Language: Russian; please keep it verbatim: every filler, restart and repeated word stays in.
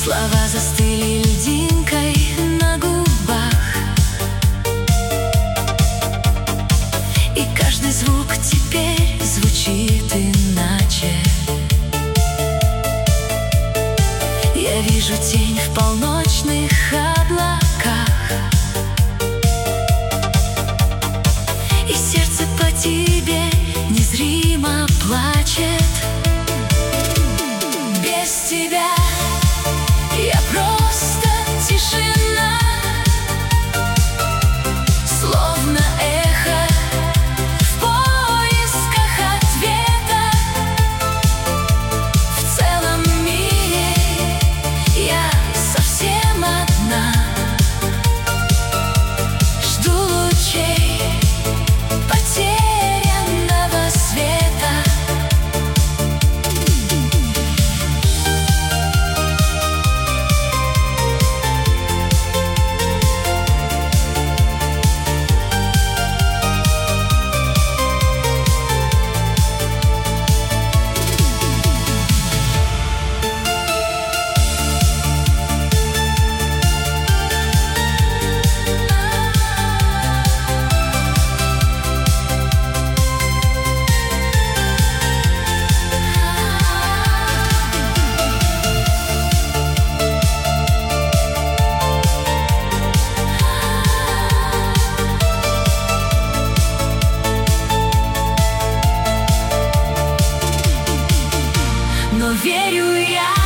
Слова застыли льдинкой на губах, и каждый звук теперь звучит иначе. Я вижу тень в полночных облаках, и сердце по тебе незримо плачет. Без тебя я просто тишина, словно эхо в поисках ответа. В целом мире я совсем одна, жду лучей потерянного света. Но верю я,